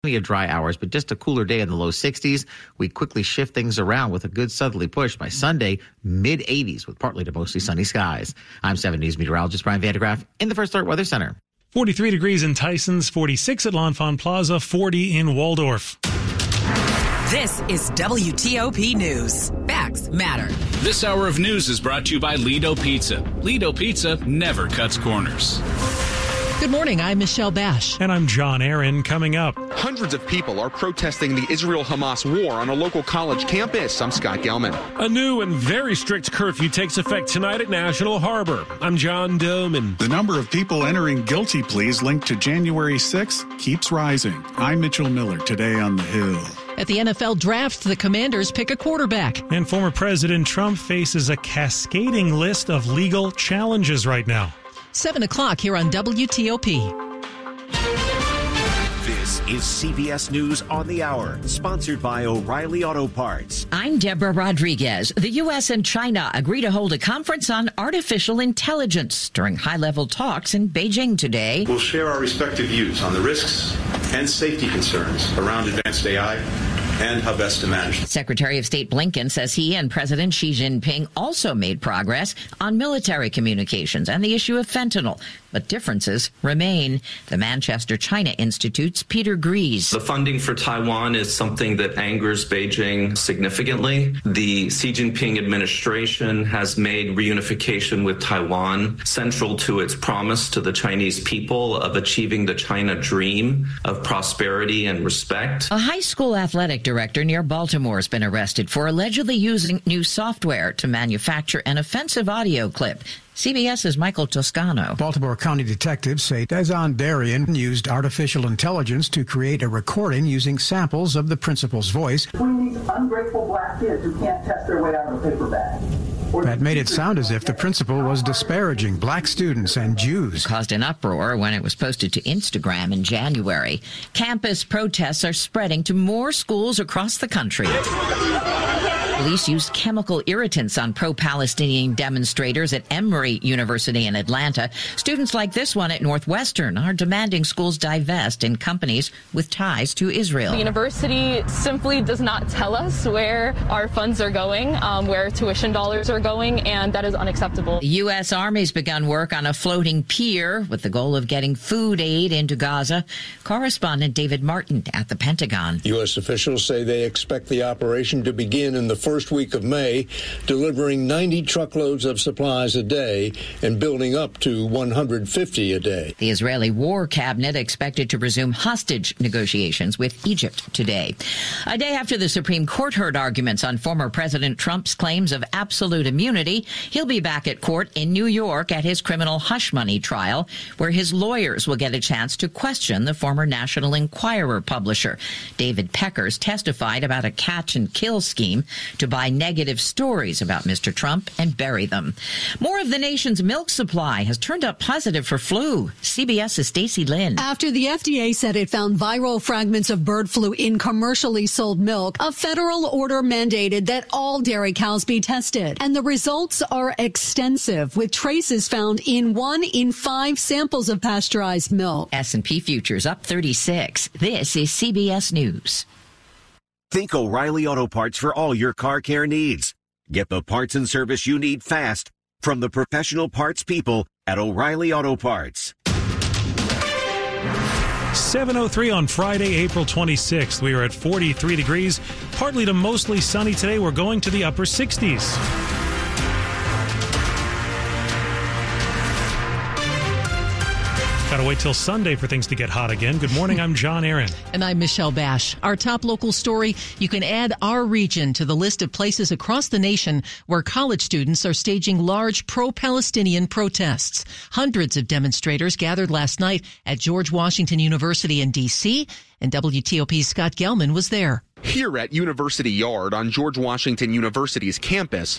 Plenty of dry hours, but just a cooler day in the low 60s. We quickly shift things around with a good southerly push. By Sunday, mid-80s with partly to mostly sunny skies. I'm 7 News meteorologist Brian Vandegraff in the First Alert Weather Center. 43 degrees in Tysons, 46 at L'Enfant Plaza, 40 in Waldorf. This is WTOP News. Facts matter. This hour of news is brought to you by Lido Pizza. Lido Pizza never cuts corners. Good morning, I'm Michelle Bash. And I'm John Aaron. Coming up. Hundreds of people are protesting the Israel-Hamas war on a local college campus. I'm Scott Gelman. A new and very strict curfew takes effect tonight at National Harbor. I'm John Doman. The number of people entering guilty pleas linked to January 6th keeps rising. I'm Mitchell Miller, today on the Hill. At the NFL draft, the Commanders pick a quarterback. And former President Trump faces a cascading list of legal challenges right now. 7 o'clock here on WTOP. This is CBS News on the Hour, sponsored by O'Reilly Auto Parts. I'm Deborah Rodriguez. The U.S. and China agree to hold a conference on artificial intelligence during high-level talks in Beijing today. We'll share our respective views on the risks and safety concerns around advanced AI and how best to manage them. Secretary of State Blinken says he and President Xi Jinping also made progress on military communications and the issue of fentanyl, but differences remain. The Manchester China Institute's Peter Grease. The funding for Taiwan is something that angers Beijing significantly. The Xi Jinping administration has made reunification with Taiwan central to its promise to the Chinese people of achieving the China dream of prosperity and respect. A high school athletic director near Baltimore has been arrested for allegedly using new software to manufacture an offensive audio clip. CBS's Michael Toscano. Baltimore County detectives say Dezon Darien used artificial intelligence to create a recording using samples of the principal's voice. Between these ungrateful black kids who can't test their way out of a paper bag. That made it sound as if the principal was disparaging black students and Jews. Caused an uproar when it was posted to Instagram in January. Campus protests are spreading to more schools across the country. Police used chemical irritants on pro-Palestinian demonstrators at Emory University in Atlanta. Students like this one at Northwestern are demanding schools divest in companies with ties to Israel. The university simply does not tell us where our funds are going, where tuition dollars are going, and that is unacceptable. The U.S. Army's begun work on a floating pier with the goal of getting food aid into Gaza. Correspondent David Martin at the Pentagon. U.S. officials say they expect the operation to begin in the first week of May, delivering 90 truckloads of supplies a day and building up to 150 a day. The Israeli War Cabinet expected to resume hostage negotiations with Egypt today. A day after the Supreme Court heard arguments on former President Trump's claims of absolute immunity, he'll be back at court in New York at his criminal hush money trial, where his lawyers will get a chance to question the former National Enquirer publisher. David Peckers testified about a catch and kill scheme to buy negative stories about Mr. Trump and bury them. More of the nation's milk supply has turned up positive for flu. CBS's Stacey Lynn. After the FDA said it found viral fragments of bird flu in commercially sold milk, a federal order mandated that all dairy cows be tested. And the results are extensive, with traces found in 1 in 5 samples of pasteurized milk. S&P futures up 36. This is CBS News. Think O'Reilly Auto Parts for all your car care needs. Get the parts and service you need fast from the professional parts people at O'Reilly Auto Parts. 7:03 on Friday, April 26th. We are at 43 degrees, partly to mostly sunny today. We're going to the upper 60s. Gotta wait till Sunday for things to get hot again. Good morning, I'm John Aaron. And I'm Michelle Bash. Our top local story, you can add our region to the list of places across the nation where college students are staging large pro-Palestinian protests. Hundreds of demonstrators gathered last night at George Washington University in D.C., and WTOP's Scott Gelman was there. Here at University Yard on George Washington University's campus,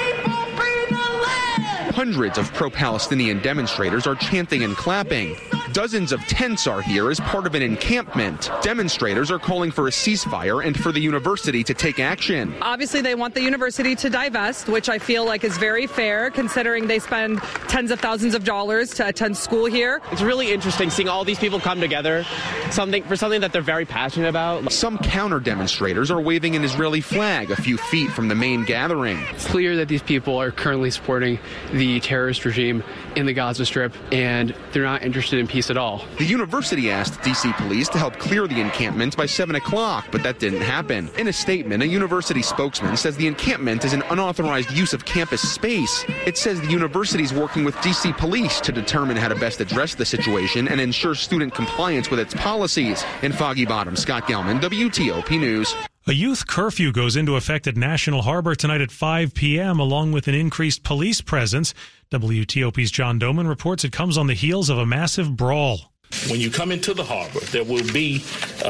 hundreds of pro-Palestinian demonstrators are chanting and clapping. Dozens of tents are here as part of an encampment. Demonstrators are calling for a ceasefire and for the university to take action. Obviously, they want the university to divest, which I feel like is very fair considering they spend tens of thousands of dollars to attend school here. It's really interesting seeing all these people come together for something that they're very passionate about. Some counter demonstrators are waving an Israeli flag a few feet from the main gathering. It's clear that these people are currently supporting the terrorist regime in the Gaza Strip, and they're not interested in peace at all. The university asked D.C. police to help clear the encampment by 7 o'clock, but that didn't happen. In a statement, a university spokesman says the encampment is an unauthorized use of campus space. It says the university is working with D.C. police to determine how to best address the situation and ensure student compliance with its policies. In Foggy Bottom, Scott Gelman, WTOP News. A youth curfew goes into effect at National Harbor tonight at 5 p.m., along with an increased police presence. WTOP's John Doman reports it comes on the heels of a massive brawl. When you come into the harbor, there will be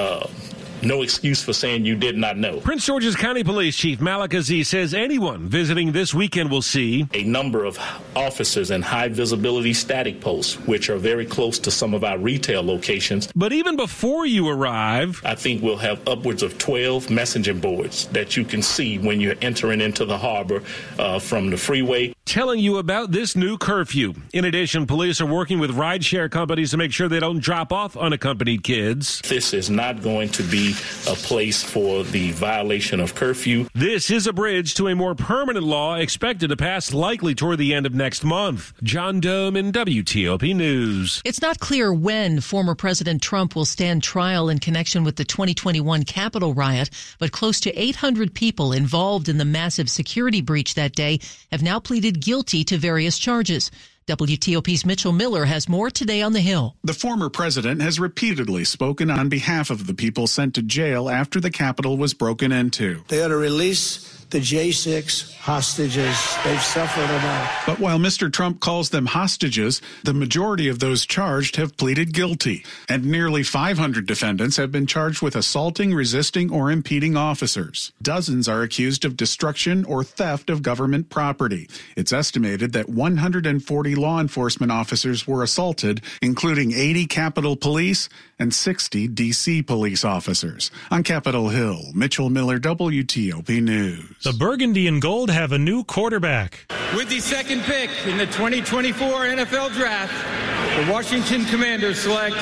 no excuse for saying you did not know. Prince George's County Police Chief Malik Aziz says anyone visiting this weekend will see a number of officers and high visibility static posts, which are very close to some of our retail locations. But even before you arrive, I think we'll have upwards of 12 messaging boards that you can see when you're entering into the harbor from the freeway, telling you about this new curfew. In addition, police are working with rideshare companies to make sure they don't drop off unaccompanied kids. This is not going to be a place for the violation of curfew. This is a bridge to a more permanent law expected to pass likely toward the end of next month. John Doman, WTOP News. It's not clear when former President Trump will stand trial in connection with the 2021 Capitol riot, but close to 800 people involved in the massive security breach that day have now pleaded guilty to various charges. WTOP's Mitchell Miller has more today on the Hill. The former president has repeatedly spoken on behalf of the people sent to jail after the Capitol was broken into. They ought to release the J6 hostages. They've suffered enough. But while Mr. Trump calls them hostages, the majority of those charged have pleaded guilty, and nearly 500 defendants have been charged with assaulting, resisting, or impeding officers. Dozens are accused of destruction or theft of government property. It's estimated that 140 law enforcement officers were assaulted, including 80 Capitol Police and 60 D.C. police officers. On Capitol Hill, Mitchell Miller, WTOP News. The Burgundy and Gold have a new quarterback. With the second pick in the 2024 NFL Draft, the Washington Commanders select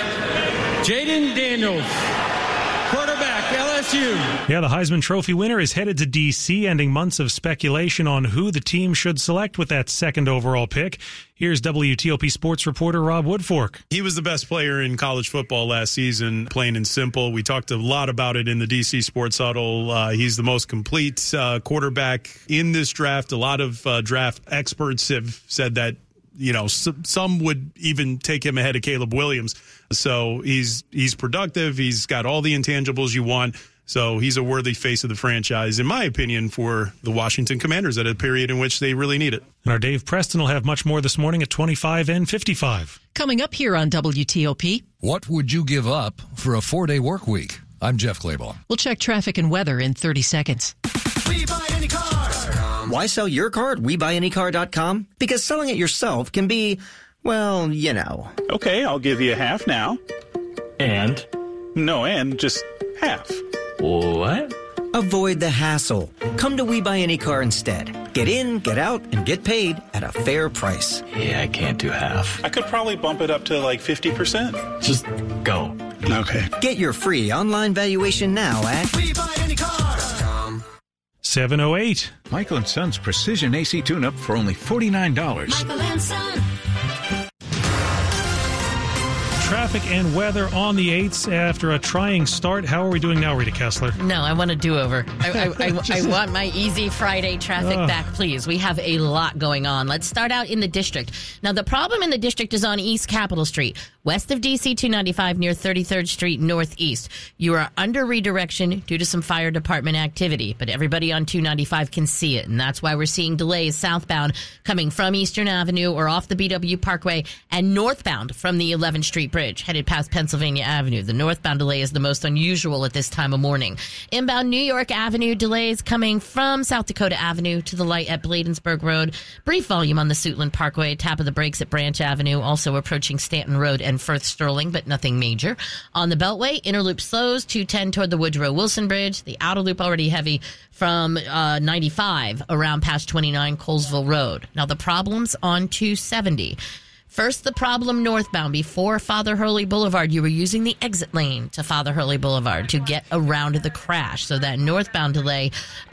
Jaden Daniels, quarterback, LSU. Yeah, the Heisman Trophy winner is headed to D.C., ending months of speculation on who the team should select with that second overall pick. Here's WTOP sports reporter Rob Woodfork. He was the best player in college football last season, plain and simple. We talked a lot about it in the DC Sports Huddle. He's the most complete quarterback in this draft. A lot of draft experts have said that, you know, some would even take him ahead of Caleb Williams. So he's productive. He's got all the intangibles you want. So he's a worthy face of the franchise, in my opinion, for the Washington Commanders at a period in which they really need it. And our Dave Preston will have much more this morning at 25 and 55. Coming up here on WTOP. What would you give up for a 4-day work week? I'm Jeff Claiborne. We'll check traffic and weather in 30 seconds. We buy any car. Why sell your car at WeBuyAnyCar.com? Because selling it yourself can be, well, you know. Okay, I'll give you half now. And? No, and just half. What? Avoid the hassle. Come to We Buy Any Car instead. Get in, get out, and get paid at a fair price. Yeah, I can't do half. I could probably bump it up to like 50%. Just go. Okay. Get your free online valuation now at WeBuyAnyCar.com. 708. Michael & Son's Precision AC Tune-Up for only $49. Michael & Son. Traffic and weather on the 8s after a trying start. How are we doing now, Rita Kessler? No, I want a do-over. I want my easy Friday traffic back, please. We have a lot going on. Let's start out in the district. Now, the problem in the district is on East Capitol Street, west of DC 295 near 33rd Street Northeast. You are under redirection due to some fire department activity, but everybody on 295 can see it, and that's why we're seeing delays southbound coming from Eastern Avenue or off the BW Parkway and northbound from the 11th Street Bridge. Woodbridge, headed past Pennsylvania Avenue. The northbound delay is the most unusual at this time of morning. Inbound New York Avenue delays coming from South Dakota Avenue to the light at Bladensburg Road. Brief volume on the Suitland Parkway. Tap of the brakes at Branch Avenue. Also approaching Stanton Road and Firth Sterling, but nothing major. On the Beltway, inner loop slows 210 toward the Woodrow Wilson Bridge. The outer loop already heavy from 95 around past 29 Colesville Road. Now the problems on 270. First, the problem northbound. Before Father Hurley Boulevard, you were using the exit lane to Father Hurley Boulevard to get around the crash. So that northbound delay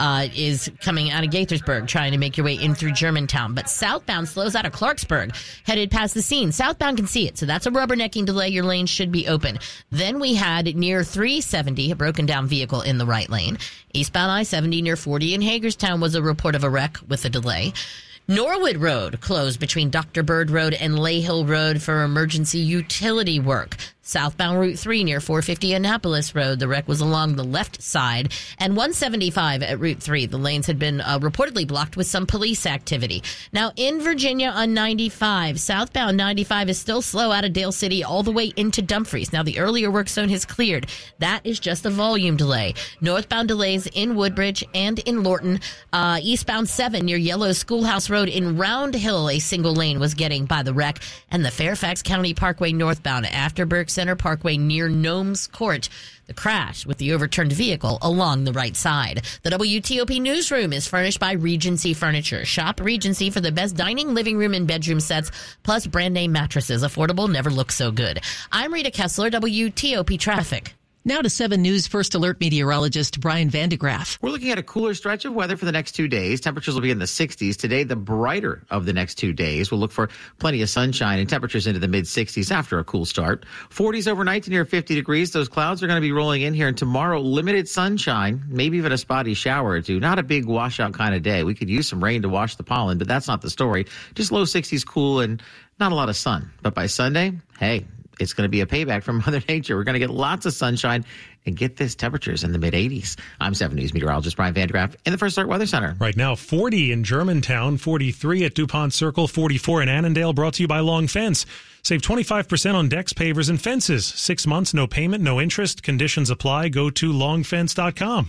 is coming out of Gaithersburg, trying to make your way in through Germantown. But southbound slows out of Clarksburg, headed past the scene. Southbound can see it, so that's a rubbernecking delay. Your lane should be open. Then we had near 370, a broken down vehicle in the right lane. Eastbound I-70 near 40 in Hagerstown was a report of a wreck with a delay. Norwood Road closed between Dr. Bird Road and Lay Hill Road for emergency utility work. Southbound Route 3 near 450 Annapolis Road. The wreck was along the left side. And 175 at Route 3. The lanes had been reportedly blocked with some police activity. Now, in Virginia on 95, southbound 95 is still slow out of Dale City all the way into Dumfries. Now, the earlier work zone has cleared. That is just a volume delay. Northbound delays in Woodbridge and in Lorton. Eastbound 7 near Yellow Schoolhouse Road in Round Hill, a single lane was getting by the wreck. And the Fairfax County Parkway northbound after Burke Center Parkway near Gnomes Court. The crash with the overturned vehicle along the right side. The WTOP newsroom is furnished by Regency Furniture. Shop Regency for the best dining, living room, and bedroom sets, plus brand name mattresses. Affordable, never looks so good. I'm Rita Kessler, WTOP Traffic. Now to 7 News First Alert meteorologist Brian Vandegraff. We're looking at a cooler stretch of weather for the next 2 days. Temperatures will be in the 60s. Today, the brighter of the next 2 days. We'll look for plenty of sunshine and temperatures into the mid-60s after a cool start. 40s overnight to near 50 degrees. Those clouds are going to be rolling in here. And tomorrow, limited sunshine, maybe even a spotty shower or two. Not a big washout kind of day. We could use some rain to wash the pollen, but that's not the story. Just low 60s cool and not a lot of sun. But by Sunday, hey, it's going to be a payback from Mother Nature. We're going to get lots of sunshine and get this temperatures in the mid-80s. I'm 7 News meteorologist Brian Vandegraff in the First Alert Weather Center. Right now, 40 in Germantown, 43 at DuPont Circle, 44 in Annandale, brought to you by Long Fence. Save 25% on decks, pavers, and fences. 6 months, no payment, no interest. Conditions apply. Go to longfence.com.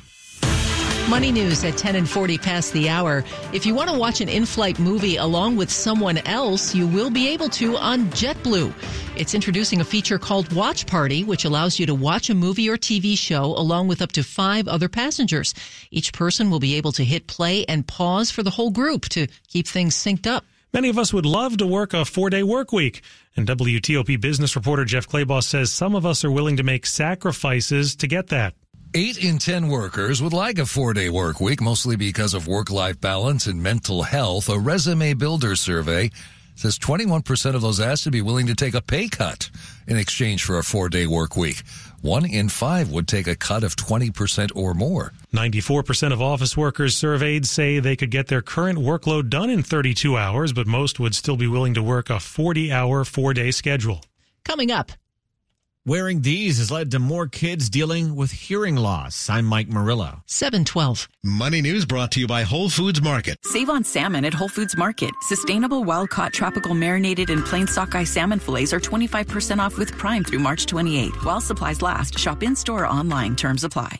Money News at 10 and 40 past the hour. If you want to watch an in-flight movie along with someone else, you will be able to on JetBlue. It's introducing a feature called Watch Party, which allows you to watch a movie or TV show along with up to 5 other passengers. Each person will be able to hit play and pause for the whole group to keep things synced up. Many of us would love to work a 4-day work week. And WTOP business reporter Jeff Claybaugh says some of us are willing to make sacrifices to get that. 8 in 10 workers would like a 4-day work week, mostly because of work-life balance and mental health. A Resume Builder survey says 21% of those asked would be willing to take a pay cut in exchange for a 4-day work week. 1 in 5 would take a cut of 20% or more. 94% of office workers surveyed say they could get their current workload done in 32 hours, but most would still be willing to work a 40-hour, 4-day schedule. Coming up. Wearing these has led to more kids dealing with hearing loss. I'm Mike Murillo. 7:12. Money News brought to you by Whole Foods Market. Save on salmon at Whole Foods Market. Sustainable wild-caught tropical marinated and plain sockeye salmon fillets are 25% off with Prime through March 28. While supplies last, shop in-store or online. Terms apply.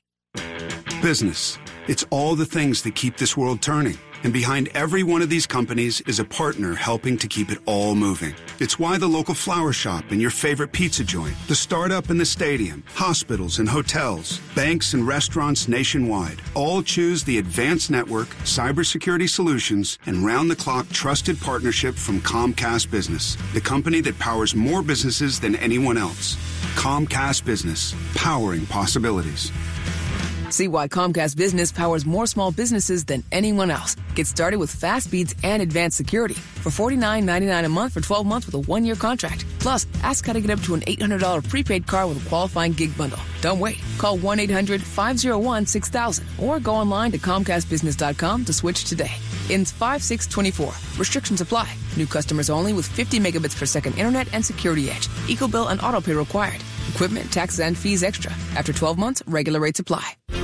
Business. It's all the things that keep this world turning. And behind every one of these companies is a partner helping to keep it all moving. It's why the local flower shop and your favorite pizza joint, the startup and the stadium, hospitals and hotels, banks and restaurants nationwide all choose the Advanced Network, Cybersecurity Solutions, and round-the-clock trusted partnership from Comcast Business, the company that powers more businesses than anyone else. Comcast Business, powering possibilities. See why Comcast Business powers more small businesses than anyone else. Get started with fast speeds and advanced security for $49.99 a month for 12 months with a 1-year contract. Plus, ask how to get up to an $800 prepaid card with a qualifying gig bundle. Don't wait. Call 1-800-501-6000 or go online to ComcastBusiness.com to switch today. Ends 5/6/24. Restrictions apply. New customers only with 50 megabits per second internet and security edge. EcoBill and autopay required. Equipment, taxes, and fees extra. After 12 months, regular rates apply.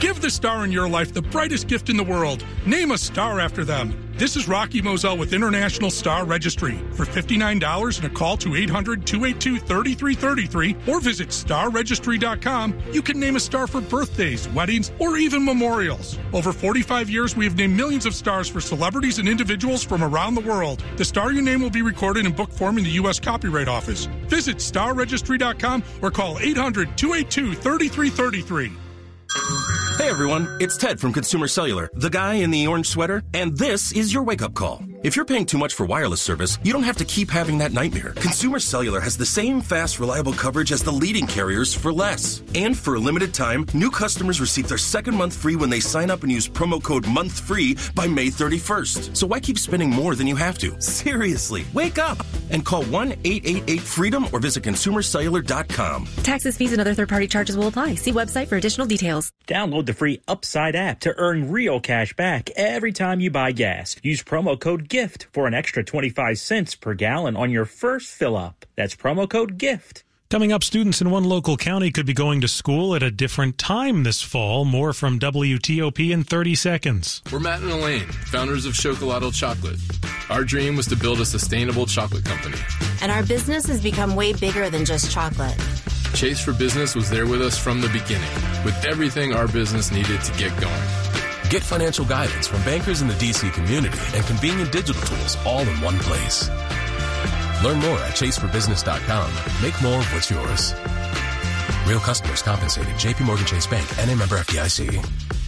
Give the star in your life the brightest gift in the world. Name a star after them. This is Rocky Moselle with International Star Registry. For $59 and a call to 800-282-3333 or visit starregistry.com, you can name a star for birthdays, weddings, or even memorials. Over 45 years, we have named millions of stars for celebrities and individuals from around the world. The star you name will be recorded in book form in the U.S. Copyright Office. Visit starregistry.com or call 800-282-3333. Hey everyone, it's Ted from Consumer Cellular, the guy in the orange sweater, and this is your wake-up call. If you're paying too much for wireless service, you don't have to keep having that nightmare. Consumer Cellular has the same fast, reliable coverage as the leading carriers for less. And for a limited time, new customers receive their second month free when they sign up and use promo code MONTHFREE by May 31st. So why keep spending more than you have to? Seriously, wake up and call 1-888-FREEDOM or visit consumercellular.com. Taxes, fees, and other third-party charges will apply. See website for additional details. Download the free Upside app to earn real cash back every time you buy gas. Use promo code GIFT for an extra 25 cents per gallon on your first fill-up. That's promo code GIFT. Coming up, students in one local county could be going to school at a different time this fall. More from WTOP in 30 seconds. We're Matt and Elaine, founders of Chocolado Chocolate. Our dream was to build a sustainable chocolate company. And our business has become way bigger than just chocolate. Chase for Business was there with us from the beginning, with everything our business needed to get going. Get financial guidance from bankers in the D.C. community and convenient digital tools all in one place. Learn more at chaseforbusiness.com. Make more of what's yours. Real customers compensated. JPMorgan Chase Bank, N.A. member FDIC.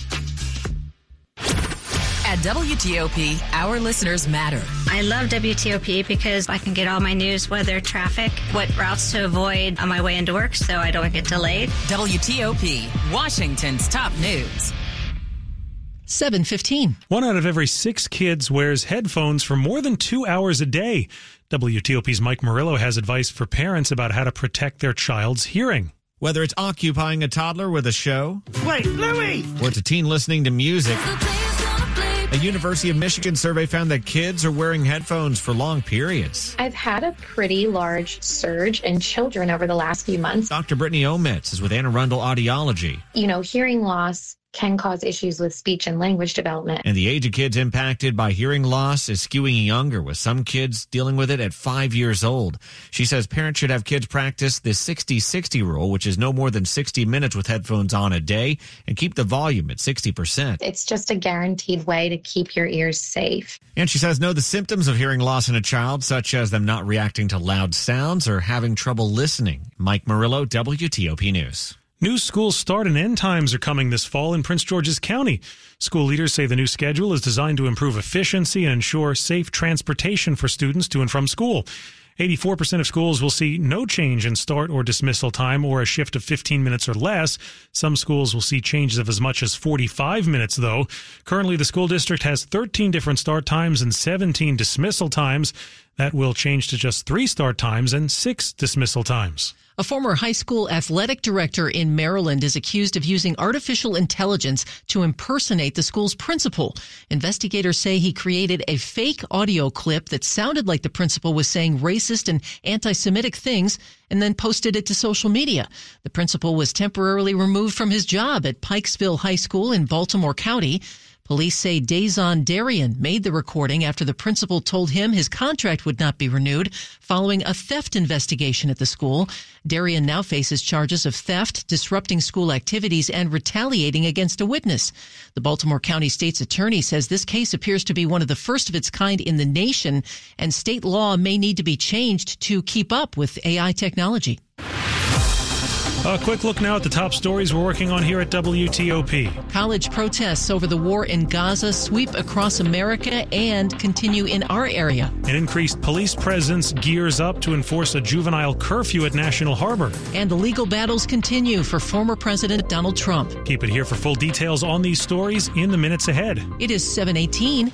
At WTOP, our listeners matter. I love WTOP because I can get all my news, weather, traffic, what routes to avoid on my way into work so I don't get delayed. WTOP, Washington's top news. 7:15. 1 out of every 6 kids wears headphones for more than 2 hours a day. WTOP's Mike Murillo has advice for parents about how to protect their child's hearing. Whether it's occupying a toddler with a show, Wait, Louie! or it's a teen listening to music, a University of Michigan survey found that kids are wearing headphones for long periods. I've had a pretty large surge in children over the last few months. Dr. Brittany Omitz is with Anne Arundel Audiology. Hearing loss can cause issues with speech and language development. And the age of kids impacted by hearing loss is skewing younger, with some kids dealing with it at 5 years old. She says parents should have kids practice the 60-60 rule, which is no more than 60 minutes with headphones on a day, and keep the volume at 60%. It's just a guaranteed way to keep your ears safe. And she says know the symptoms of hearing loss in a child, such as them not reacting to loud sounds or having trouble listening. Mike Murillo, WTOP News. New school start and end times are coming this fall in Prince George's County. School leaders say the new schedule is designed to improve efficiency and ensure safe transportation for students to and from school. 84% of schools will see no change in start or dismissal time or a shift of 15 minutes or less. Some schools will see changes of as much as 45 minutes, though. Currently, the school district has 13 different start times and 17 dismissal times. That will change to just 3 start times and 6 dismissal times. A former high school athletic director in Maryland is accused of using artificial intelligence to impersonate the school's principal. Investigators say he created a fake audio clip that sounded like the principal was saying racist and anti-Semitic things and then posted it to social media. The principal was temporarily removed from his job at Pikesville High School in Baltimore County. Police say Dazon Darian made the recording after the principal told him his contract would not be renewed following a theft investigation at the school. Darian now faces charges of theft, disrupting school activities, and retaliating against a witness. The Baltimore County State's attorney says this case appears to be one of the first of its kind in the nation, and state law may need to be changed to keep up with AI technology. A quick look now at the top stories we're working on here at WTOP. College protests over the war in Gaza sweep across America and continue in our area. An increased police presence gears up to enforce a juvenile curfew at National Harbor. And the legal battles continue for former President Donald Trump. Keep it here for full details on these stories in the minutes ahead. It is 7:18.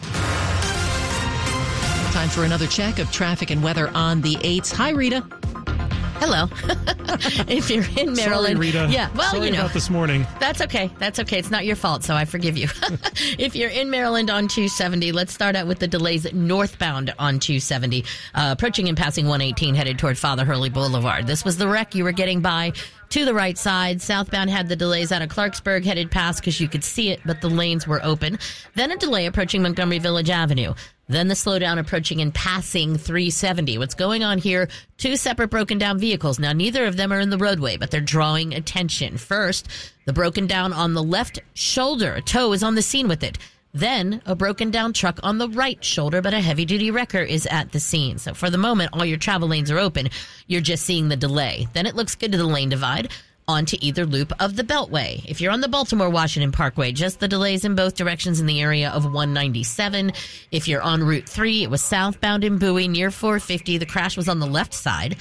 Time for another check of traffic and weather on the 8s. Hi, Rita. Hello. If you're in Maryland. Sorry, Rita. Yeah, well, Sorry about this morning. That's okay. That's okay. It's not your fault, so I forgive you. If you're in Maryland on 270, let's start out with the delays northbound on 270, approaching and passing 118, headed toward Father Hurley Boulevard. This was the wreck you were getting by to the right side. Southbound had the delays out of Clarksburg headed past because you could see it, but the lanes were open. Then a delay approaching Montgomery Village Avenue. Then the slowdown approaching and passing 370. What's going on here? Two separate broken down vehicles. Now, neither of them are in the roadway, but they're drawing attention. First, the broken down on the left shoulder. A tow is on the scene with it. Then a broken down truck on the right shoulder, but a heavy duty wrecker is at the scene. So for the moment, all your travel lanes are open. You're just seeing the delay. Then it looks good to the lane divide onto either loop of the Beltway. If you're on the Baltimore-Washington Parkway, just the delays in both directions in the area of 197. If you're on Route 3, it was southbound in Bowie near 450. The crash was on the left side.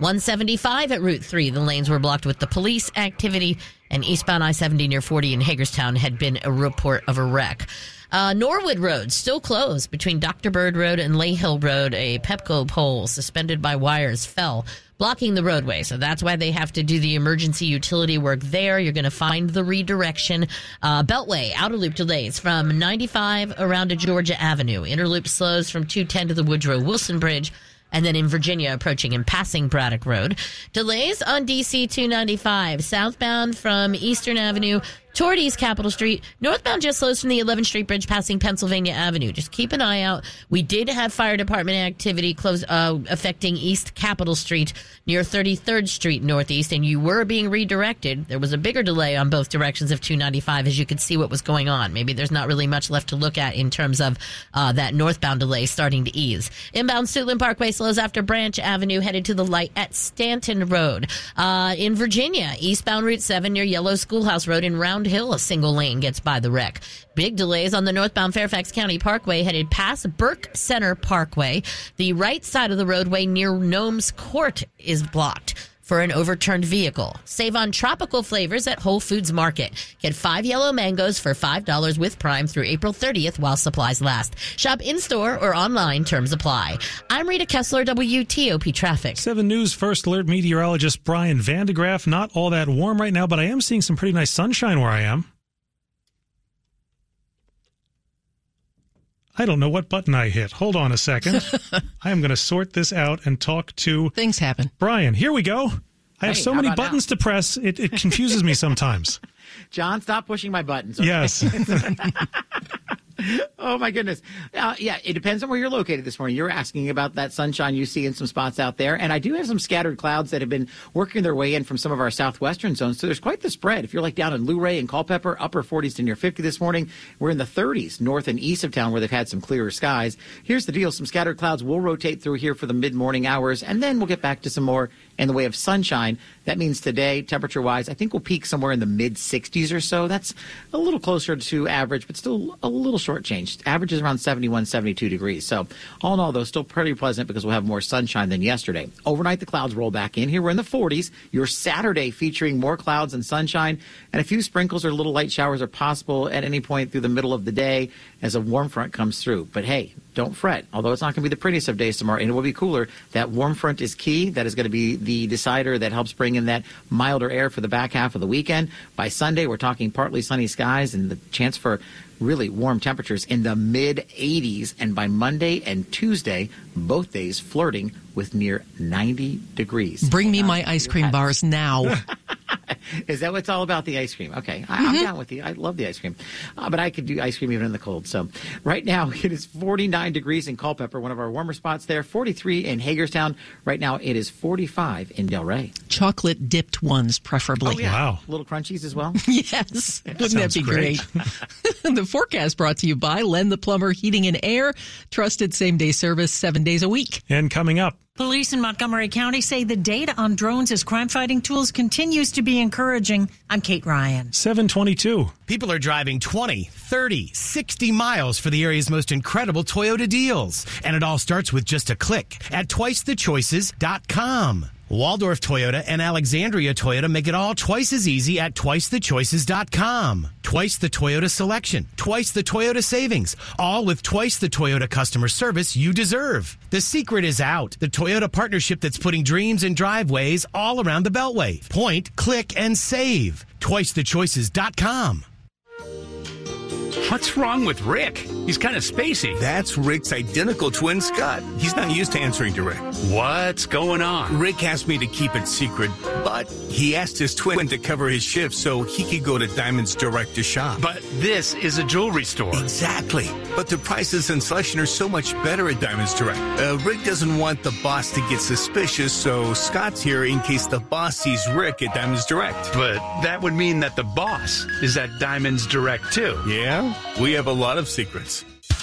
175 at Route 3, the lanes were blocked with the police activity. And eastbound I-70 near 40 in Hagerstown had been a report of a wreck. Norwood Road still closed between Dr. Bird Road and Lay Hill Road. A Pepco pole suspended by wires fell, blocking the roadway. So that's why they have to do the emergency utility work there. You're going to find the redirection. Beltway, outer loop delays from 95 around to Georgia Avenue. Inner loop slows from 210 to the Woodrow Wilson Bridge. And then in Virginia, approaching and passing Braddock Road. Delays on DC 295, southbound from Eastern Avenue toward East Capitol Street. Northbound just slows from the 11th Street Bridge passing Pennsylvania Avenue. Just keep an eye out. We did have fire department activity affecting East Capitol Street near 33rd Street Northeast, and you were being redirected. There was a bigger delay on both directions of 295 as you could see what was going on. Maybe there's not really much left to look at in terms of that northbound delay starting to ease. Inbound Suitland Parkway slows after Branch Avenue headed to the light at Stanton Road. In Virginia, eastbound Route 7 near Yellow Schoolhouse Road in Round Hill, a single lane gets by the wreck. Big delays on the northbound Fairfax County Parkway headed past Burke Center Parkway. The right side of the roadway near Gnomes Court is blocked for an overturned vehicle. Save on tropical flavors at Whole Foods Market. Get 5 yellow mangoes for $5 with Prime through April 30th while supplies last. Shop in-store or online. Terms apply. I'm Rita Kessler, WTOP Traffic. 7 News First Alert meteorologist Brian Vandegraff. Not all that warm right now, but I am seeing some pretty nice sunshine where I am. I don't know what button I hit. Hold on a second. I am going to sort this out and talk to... Things happen. Brian, here we go. I have so many buttons to press, it confuses me sometimes. John, stop pushing my buttons. Okay? Yes. Oh, my goodness. Yeah, it depends on where you're located this morning. You're asking about that sunshine you see in some spots out there. And I do have some scattered clouds that have been working their way in from some of our southwestern zones. So there's quite the spread. If you're like down in Luray and Culpeper, upper 40s to near 50 this morning. We're in the 30s north and east of town where they've had some clearer skies. Here's the deal. Some scattered clouds will rotate through here for the mid-morning hours. And then we'll get back to some more in the way of sunshine. That means today, temperature-wise, I think we'll peak somewhere in the mid-60s or so. That's a little closer to average, but still a little shortchanged. Average is around 71, 72 degrees. So all in all, though, still pretty pleasant because we'll have more sunshine than yesterday. Overnight, the clouds roll back in. Here we're in the 40s. Your Saturday featuring more clouds and sunshine, and a few sprinkles or little light showers are possible at any point through the middle of the day as a warm front comes through. But hey, don't fret. Although it's not going to be the prettiest of days tomorrow, and it will be cooler, that warm front is key. That is going to be the decider that helps bring in that milder air for the back half of the weekend. By Sunday, we're talking partly sunny skies and the chance for really warm temperatures in the mid-80s. And by Monday and Tuesday, both days flirting with near 90 degrees. Bring me my ice cream bars now. Is that what it's all about, the ice cream? Okay, I'm down with you. I love the ice cream. But I could do ice cream even in the cold. So right now it is 49 degrees in Culpeper, one of our warmer spots there. 43 in Hagerstown. Right now it is 45 in Delray. Chocolate dipped ones, preferably. Oh, yeah. Wow. Little crunchies as well? Yes. Wouldn't that be great? The forecast brought to you by Len the Plumber Heating and Air. Trusted same-day service 7 days a week. And coming up, police in Montgomery County say the data on drones as crime-fighting tools continues to be encouraging. I'm Kate Ryan. 7:22. People are driving 20, 30, 60 miles for the area's most incredible Toyota deals. And it all starts with just a click at twicethechoices.com. Waldorf Toyota and Alexandria Toyota make it all twice as easy at twicethechoices.com. Twice the Toyota selection, twice the Toyota savings, all with twice the Toyota customer service you deserve. The secret is out. The Toyota partnership that's putting dreams in driveways all around the Beltway. Point, click, and save. twicethechoices.com. What's wrong with Rick? He's kind of spacey. That's Rick's identical twin, Scott. He's not used to answering to Rick. What's going on? Rick asked me to keep it secret, but he asked his twin to cover his shift so he could go to Diamonds Direct to shop. But this is a jewelry store. Exactly. But the prices and selection are so much better at Diamonds Direct. Rick doesn't want the boss to get suspicious, so Scott's here in case the boss sees Rick at Diamonds Direct. But that would mean that the boss is at Diamonds Direct, too. Yeah, we have a lot of secrets.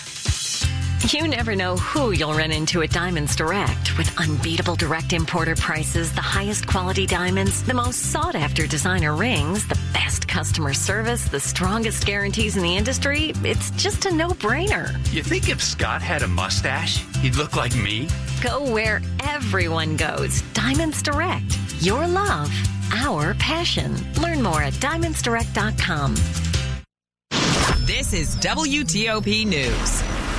You never know who you'll run into at Diamonds Direct. With unbeatable direct importer prices, the highest quality diamonds, the most sought-after designer rings, the best customer service, the strongest guarantees in the industry, it's just a no-brainer. You think if Scott had a mustache, he'd look like me? Go where everyone goes. Diamonds Direct. Your love, our passion. Learn more at diamondsdirect.com. This is WTOP News.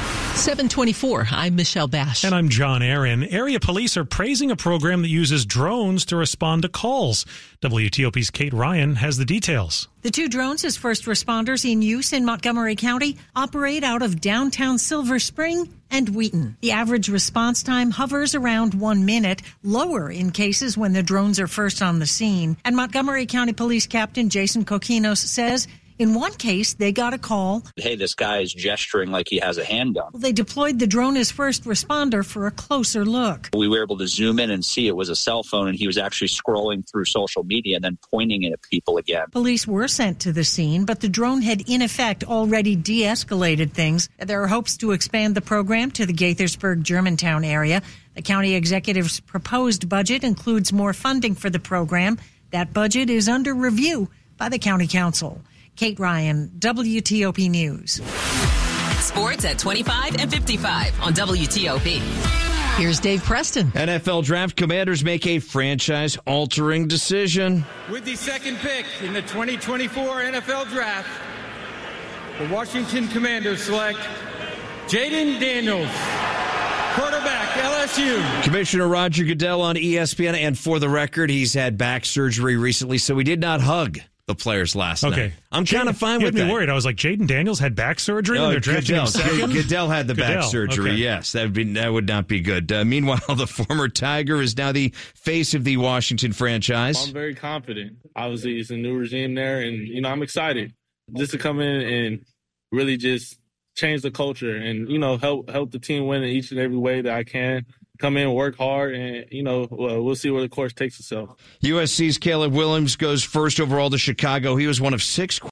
724. I'm Michelle Bash. And I'm John Aaron. Area police are praising a program that uses drones to respond to calls. WTOP's Kate Ryan has the details. The 2 drones as first responders in use in Montgomery County operate out of downtown Silver Spring and Wheaton. The average response time hovers around 1 minute, lower in cases when the drones are first on the scene. And Montgomery County Police Captain Jason Kokinos says in one case, they got a call. Hey, this guy is gesturing like he has a handgun. Well, they deployed the drone as first responder for a closer look. We were able to zoom in and see it was a cell phone, and he was actually scrolling through social media and then pointing it at people again. Police were sent to the scene, but the drone had in effect already de-escalated things. There are hopes to expand the program to the Gaithersburg-Germantown area. The county executive's proposed budget includes more funding for the program. That budget is under review by the county council. Kate Ryan, WTOP News. Sports at 25 and 55 on WTOP. Here's Dave Preston. NFL Draft Commanders make a franchise-altering decision. With the second pick in the 2024 NFL Draft, the Washington Commanders select Jaden Daniels, quarterback, LSU. Commissioner Roger Goodell on ESPN, and for the record, he's had back surgery recently, so he did not hug the players last night. I'm kind of fine with that. You had me worried. I was like, Jaden Daniels had back surgery and they're drafting him second? Goodell had the back surgery, yes. That would not be good. Meanwhile, the former Tiger is now the face of the Washington franchise. I'm very confident. Obviously, it's a new regime there, and, I'm excited just to come in and really just change the culture and, help the team win in each and every way that I can. Come in, work hard, and, we'll see where the course takes itself. USC's Caleb Williams goes first overall to Chicago. He was one of 6